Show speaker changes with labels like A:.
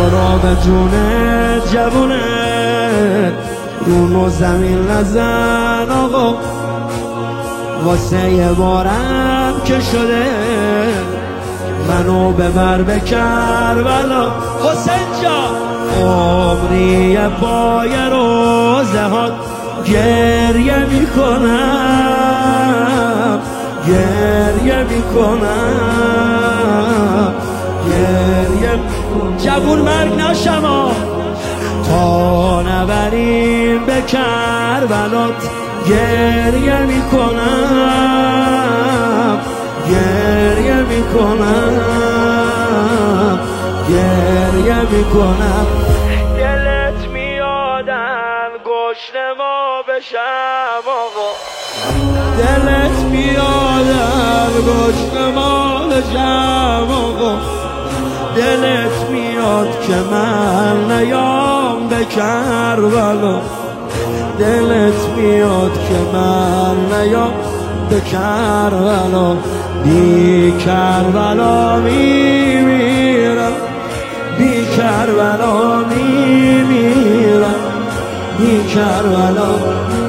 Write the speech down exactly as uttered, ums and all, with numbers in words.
A: برو به جونه جوونه رونو زمین نزن آقا، واسه یه بارم که شده منو ببر به کربلا. حسین جان عمری پای روزه ها گریه میکنم، گریه میکنم، گریه میکنم. جوون مرگ نشم تا نبریم به کربلات، گریه میکنم، گریه میکنم، گریه میکنم. دلت میادن گشنه ما بشم آقا، دلت میادن گشنه ما بشم آقا، دلت میاد که من نیام به کربلا، دلت میاد که من نیام به کربلا. بی کربلا میمیرم، بی کربلا میمیرم، بی کربلا